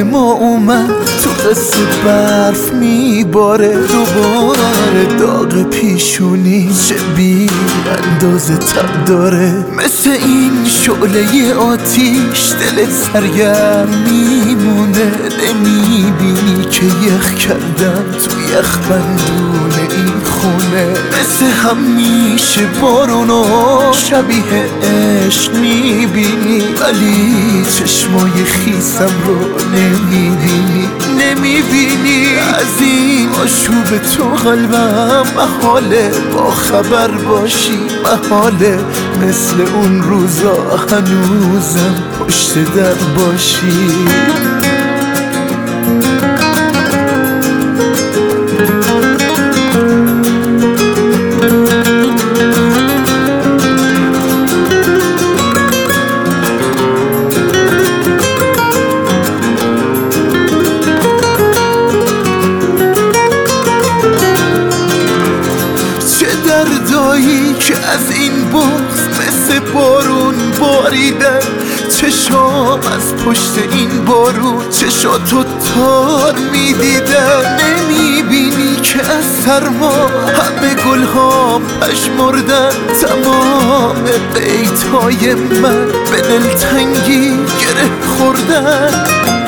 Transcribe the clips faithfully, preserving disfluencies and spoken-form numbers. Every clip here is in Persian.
یاد ما اومد تو قصه برف میباره دوباره داغ پیشونی چه بی اندازه تب داره مثل این شعله آتیش دلت سرگرم میمونه نمیبینی که یخ کردم تو یخ بندون این خونه مثل همیشه بارونو شبیه عشق میبینی ولی چشمای خیسم رو نمیبینی نمیبینی از این آشوب تو قلبم محاله با خبر باشی محاله مثل اون روزا هنوزم پشت در باشی دردایی که از این بغض مثل بارون باریدن چشام از پشت این بارون چشاتو تار میدیدن نمیبینی که از سرما همه گلهام پژمردن تمام بیتهای من به دلتنگی گره خوردن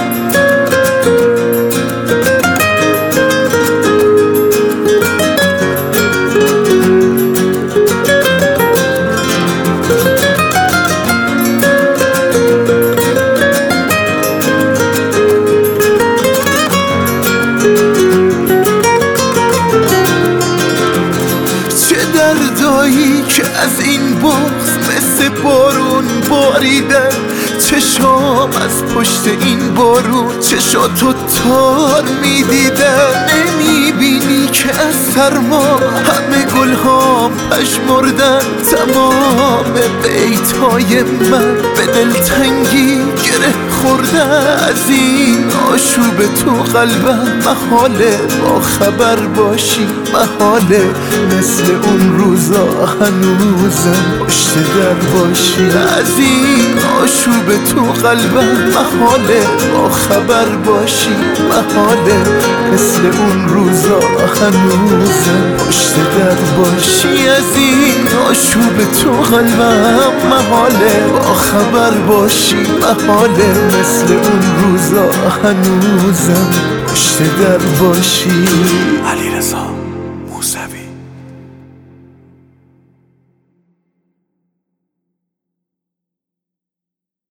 دردایی که از این بغض مثل بارون باریدن چشام از پشت این بارون چشاتو تار میدیدن نمیبینی که از سرما همه گلهام پژمردن تمام بیتهای من به دلتنگی گره خوردن از این آشوب تو قلبم محاله با خبر باشی محاله مثل اون روزا هنوزم پشت در باشی از این آشوب تو قلبم محاله با خبر باشی محاله مثل اون روزا هنوزم پشت در باشی از این آشوب تو قلبم محاله با خبر باشی محاله مثل اون روزا هنوزم پشت در باشی. علیرضا موسوی.